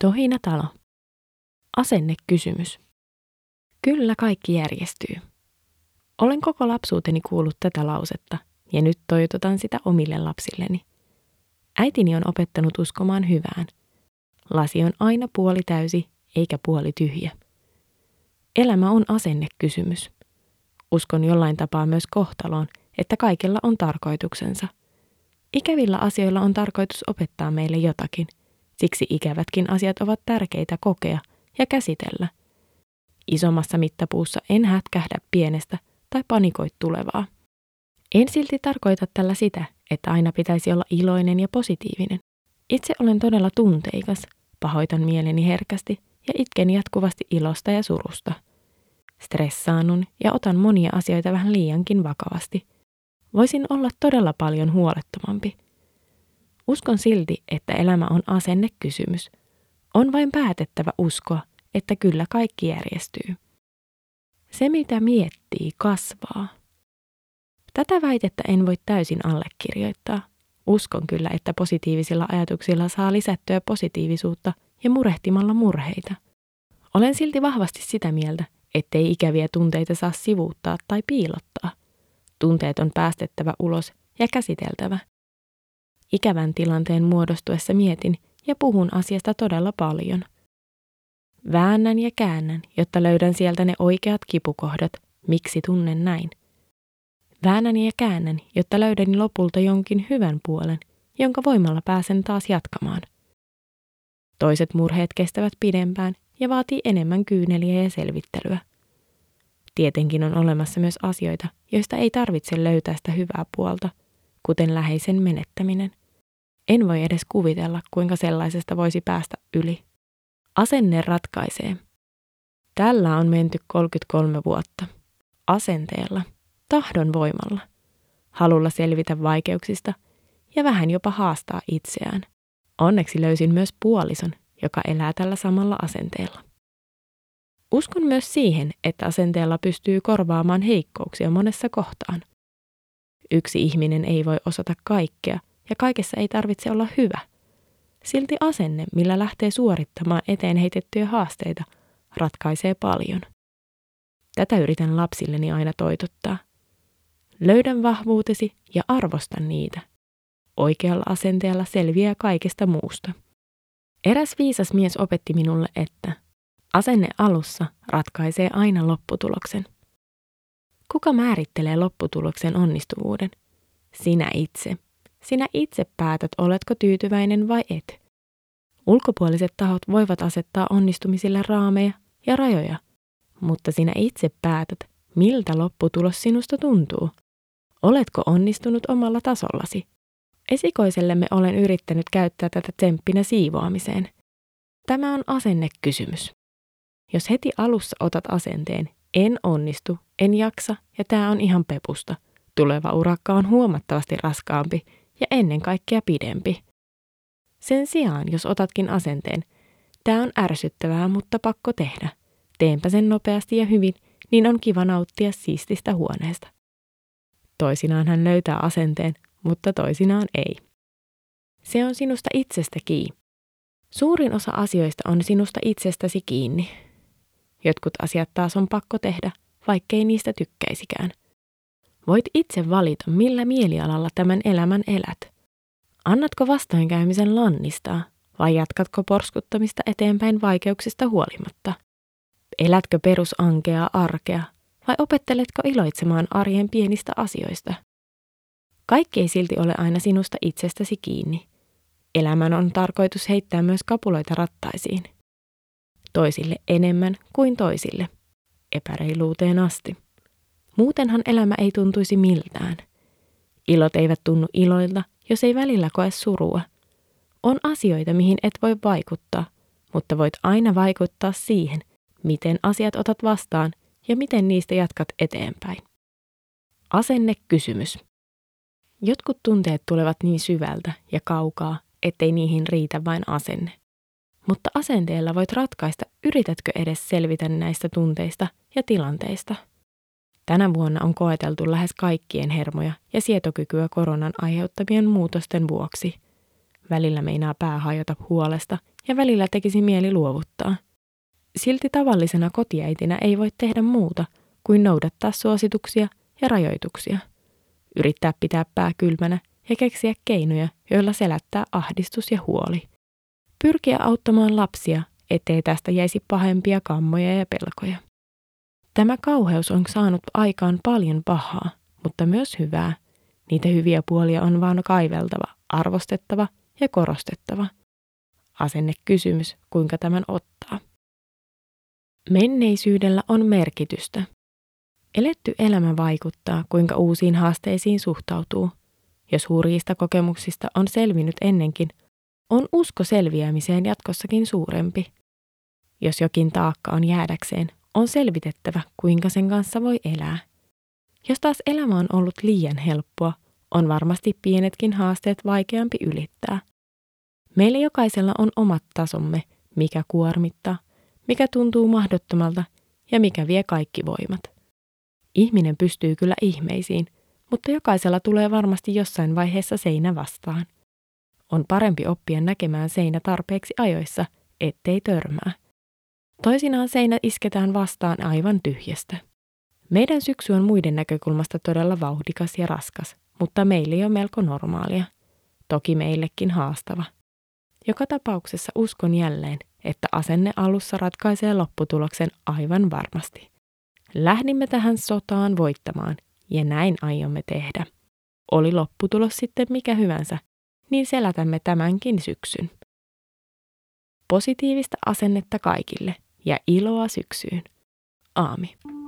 Tohinatalo. Asennekysymys. Kyllä kaikki järjestyy. Olen koko lapsuuteni kuullut tätä lausetta ja nyt toitotan sitä omille lapsilleni. Äitini on opettanut uskomaan hyvään. Lasi on aina puoli täysi eikä puoli tyhjä. Elämä on asennekysymys. Uskon jollain tapaa myös kohtaloon, että kaikella on tarkoituksensa. Ikävillä asioilla on tarkoitus opettaa meille jotakin. Siksi ikävätkin asiat ovat tärkeitä kokea ja käsitellä. Isommassa mittapuussa en hätkähdä pienestä tai panikoi tulevaa. En silti tarkoita tällä sitä, että aina pitäisi olla iloinen ja positiivinen. Itse olen todella tunteikas, pahoitan mieleni herkästi ja itken jatkuvasti ilosta ja surusta. Stressaannun ja otan monia asioita vähän liiankin vakavasti. Voisin olla todella paljon huolettomampi. Uskon silti, että elämä on asennekysymys. On vain päätettävä uskoa, että kyllä kaikki järjestyy. Se, mitä miettii, kasvaa. Tätä väitettä en voi täysin allekirjoittaa. Uskon kyllä, että positiivisilla ajatuksilla saa lisättyä positiivisuutta ja murehtimalla murheita. Olen silti vahvasti sitä mieltä, ettei ikäviä tunteita saa sivuuttaa tai piilottaa. Tunteet on päästettävä ulos ja käsiteltävä. Ikävän tilanteen muodostuessa mietin ja puhun asiasta todella paljon. Väännän ja käännän, jotta löydän sieltä ne oikeat kipukohdat, miksi tunnen näin. Väännän ja käännän, jotta löydän lopulta jonkin hyvän puolen, jonka voimalla pääsen taas jatkamaan. Toiset murheet kestävät pidempään ja vaatii enemmän kyyneliä ja selvittelyä. Tietenkin on olemassa myös asioita, joista ei tarvitse löytää sitä hyvää puolta, kuten läheisen menettäminen. En voi edes kuvitella, kuinka sellaisesta voisi päästä yli. Asenne ratkaisee. Tällä on menty 33 vuotta. Asenteella, tahdon voimalla, halulla selvitä vaikeuksista ja vähän jopa haastaa itseään. Onneksi löysin myös puolison, joka elää tällä samalla asenteella. Uskon myös siihen, että asenteella pystyy korvaamaan heikkouksia monessa kohtaan. Yksi ihminen ei voi osata kaikkea ja kaikessa ei tarvitse olla hyvä. Silti asenne, millä lähtee suorittamaan eteen heitettyjä haasteita, ratkaisee paljon. Tätä yritän lapsilleni aina toitottaa. Löydän vahvuutesi ja arvosta niitä. Oikealla asenteella selviää kaikesta muusta. Eräs viisas mies opetti minulle, että asenne alussa ratkaisee aina lopputuloksen. Kuka määrittelee lopputuloksen onnistuvuuden? Sinä itse. Sinä itse päätät, oletko tyytyväinen vai et. Ulkopuoliset tahot voivat asettaa onnistumisille raameja ja rajoja, mutta sinä itse päätät, miltä lopputulos sinusta tuntuu. Oletko onnistunut omalla tasollasi? Esikoisellemme olen yrittänyt käyttää tätä tsemppinä siivoamiseen. Tämä on asennekysymys. Jos heti alussa otat asenteen, en onnistu, en jaksa ja tämä on ihan pepusta. Tuleva urakka on huomattavasti raskaampi ja ennen kaikkea pidempi. Sen sijaan, jos otatkin asenteen, tämä on ärsyttävää, mutta pakko tehdä. Teenpä sen nopeasti ja hyvin, niin on kiva nauttia siististä huoneesta. Toisinaan hän löytää asenteen, mutta toisinaan ei. Se on sinusta itsestä kiinni. Suurin osa asioista on sinusta itsestäsi kiinni. Jotkut asiat taas on pakko tehdä, vaikkei niistä tykkäisikään. Voit itse valita, millä mielialalla tämän elämän elät. Annatko vastoinkäymisen lannistaa vai jatkatko porskuttamista eteenpäin vaikeuksista huolimatta? Elätkö perusankeaa arkea vai opetteletko iloitsemaan arjen pienistä asioista? Kaikki ei silti ole aina sinusta itsestäsi kiinni. Elämän on tarkoitus heittää myös kapuloita rattaisiin. Toisille enemmän kuin toisille, epäreiluuteen asti. Muutenhan elämä ei tuntuisi miltään. Ilot eivät tunnu iloilta, jos ei välillä koe surua. On asioita, mihin et voi vaikuttaa, mutta voit aina vaikuttaa siihen, miten asiat otat vastaan ja miten niistä jatkat eteenpäin. Asennekysymys. Jotkut tunteet tulevat niin syvältä ja kaukaa, ettei niihin riitä vain asenne. Mutta asenteella voit ratkaista, yritätkö edes selvitä näistä tunteista ja tilanteista. Tänä vuonna on koeteltu lähes kaikkien hermoja ja sietokykyä koronan aiheuttamien muutosten vuoksi. Välillä meinaa pää hajota huolesta ja välillä tekisi mieli luovuttaa. Silti tavallisena kotiäitinä ei voi tehdä muuta kuin noudattaa suosituksia ja rajoituksia. Yrittää pitää pää kylmänä ja keksiä keinoja, joilla selättää ahdistus ja huoli. Pyrkiä auttamaan lapsia, ettei tästä jäisi pahempia kammoja ja pelkoja. Tämä kauheus on saanut aikaan paljon pahaa, mutta myös hyvää. Niitä hyviä puolia on vaan kaiveltava, arvostettava ja korostettava. Asennekysymys, kuinka tämän ottaa. Menneisyydellä on merkitystä. Eletty elämä vaikuttaa, kuinka uusiin haasteisiin suhtautuu. Jos hurjista kokemuksista on selvinnyt ennenkin, on usko selviämiseen jatkossakin suurempi. Jos jokin taakka on jäädäkseen, on selvitettävä, kuinka sen kanssa voi elää. Jos taas elämä on ollut liian helppoa, on varmasti pienetkin haasteet vaikeampi ylittää. Meillä jokaisella on omat tasomme, mikä kuormittaa, mikä tuntuu mahdottomalta ja mikä vie kaikki voimat. Ihminen pystyy kyllä ihmeisiin, mutta jokaisella tulee varmasti jossain vaiheessa seinä vastaan. On parempi oppia näkemään seinä tarpeeksi ajoissa, ettei törmää. Toisinaan seinä isketään vastaan aivan tyhjästä. Meidän syksy on muiden näkökulmasta todella vauhdikas ja raskas, mutta meille on melko normaalia. Toki meillekin haastava. Joka tapauksessa uskon jälleen, että asenne alussa ratkaisee lopputuloksen aivan varmasti. Lähdimme tähän sotaan voittamaan, ja näin aiomme tehdä. Oli lopputulos sitten mikä hyvänsä, niin selätämme tämänkin syksyn. Positiivista asennetta kaikille ja iloa syksyyn. Aami.